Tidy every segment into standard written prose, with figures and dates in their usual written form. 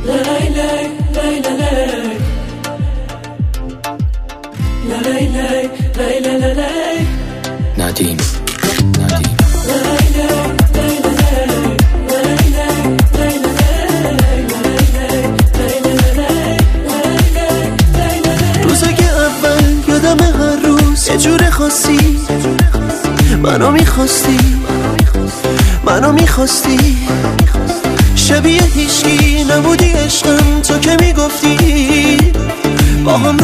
ندیم روزا که اول یادم هر روز یه جور خاصی منو میخواستی شبیه هیچکی نبودی عشقم تو که میگفتی با هم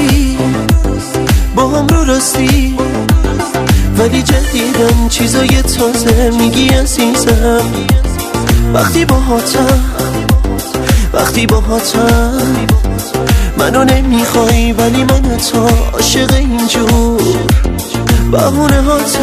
رو راستی ولی جدیدن چیزای تازه میگی عزیزم وقتی باهاتم منو نمیخوای ولی من تو عاشق اینجور بهونه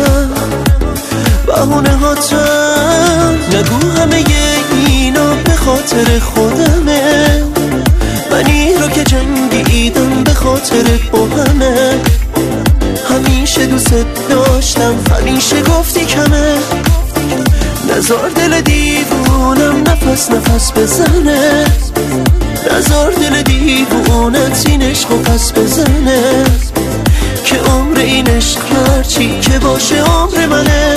هاتم نگو همه اینا به خاطر خودمه منی رو که جنگیدم به خاطرت با همه همیشه دوست داشتم همیشه گفتی کمه نزار دل دیوونم نفس بزنه نزار دل دیوونت این عشقو پس بزنه که عمر این عشق هرچی که باشه عمر منه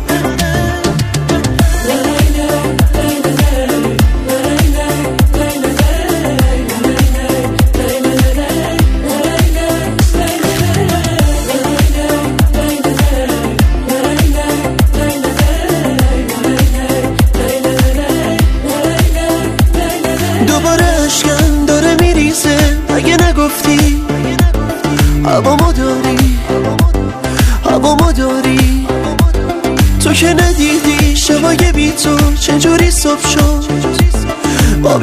دوباره اشکم داره میریزه اگه نگفتی هوامو داری تو که ندیدی شبای بی تو چجوری صبح شد با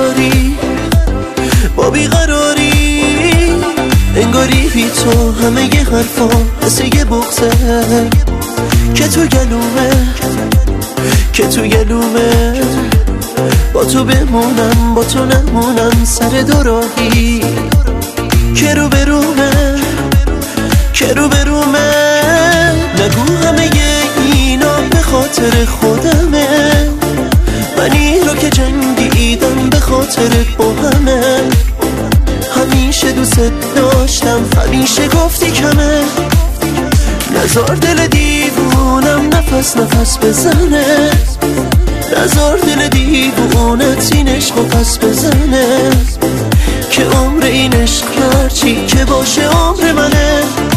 بیقراری انگاری بی تو همه ی حرفا مثل یه بغضه که تو گلومه با تو بمونم با تو نمونم سر دو راهی که رو برومه نگو همه اینا به خاطر خودمه منی رو که جنگیدم به خاطرت با همه همیشه دوست داشتم همیشه گفتی کمه نزار دل دیوونم نفس بزنه نزار دل دیوونت این عشقو پس بزنه که عمر این عشق هرچی که باشه عمر منه